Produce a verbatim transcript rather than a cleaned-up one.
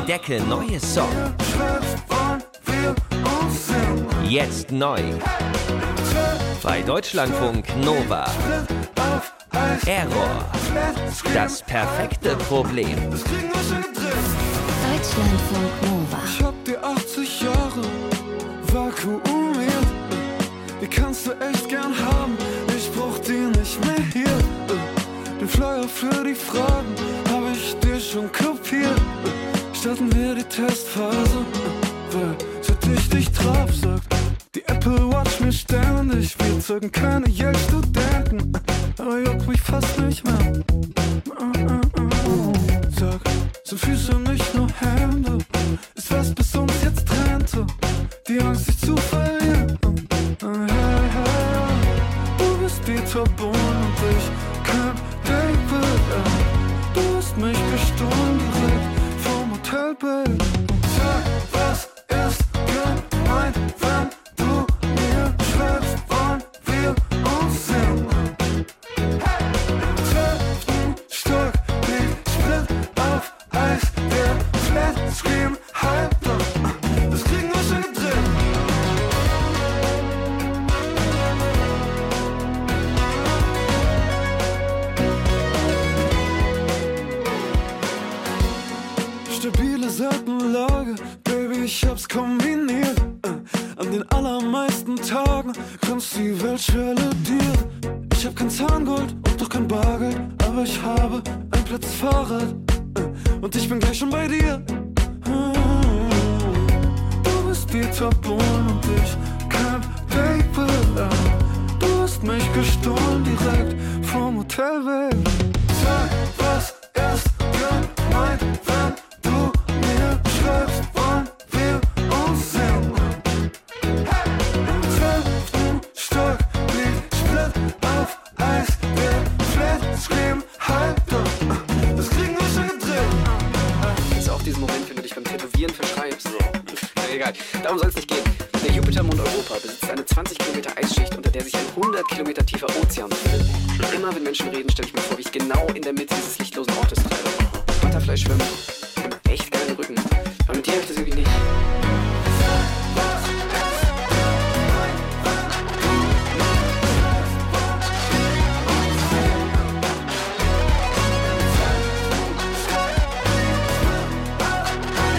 Entdecke neue Songs. Jetzt neu. Bei Deutschlandfunk Nova. Error. Das perfekte Problem. Deutschlandfunk Nova. Ich hab dir achtzig Jahre vakuumiert. Die kannst du echt gern haben. Ich brauch die nicht mehr hier. Den Flyer für die Fragen hab ich dir schon kopiert. Starten wir die Testphase, weil seit ich dich traf, sagt die Apple Watch mir ständig. Wir zeugen keine Yale-Studenten, aber juckt mich fast nicht mehr. Sag, sind Füße nicht nur Hände? Ist was bis uns jetzt trennte, die Angst dich zu verlieren. Du bist die Tabu und ich kein David. Du hast mich gestohlen direkt vom Hotelbett. Sag, was ist gemeint, wenn du mir schreibst, wollen wir uns sehen? Hey! Im zwölften Stock liegt Split auf Eis, der Flatscreen Halter. Das kriegen wir schon gedreht. Stabile Seitenlage, Baby, ich hab's kombiniert. An den allermeisten Tagen kannst die Welt schweledieren. Ich hab kein Zahngold und doch kein Bargeld, aber ich habe ein Platzfahrrad und ich bin gleich schon bei dir. Du bist die Tabu und ich kein Paper. Du hast mich gestohlen direkt vom Hotelbett. Sag, was ist gemeint, wenn du mir schreibst, wollen wir uns sehen? Hey! Im zwölften Stock liegt Split auf Eis, der Flatscreen-Halter. Das kriegen wir schon gedreht. Kennst du auch diesen Moment, wenn du dich beim Tätowieren verschreibst? Na egal, darum soll es nicht gehen. Der Jupitermond Europa besitzt eine zwanzig Kilometer Eisschicht, unter der sich ein hundert Kilometer tiefer Ozean befindet. Immer wenn Menschen reden, stelle ich mir vor, wie ich genau in der Mitte dieses lichtlosen Ortes treibe. Butterfly schwimmen. Ich hab echt geilen Rücken. Aber mit dir habe ich das wirklich nicht.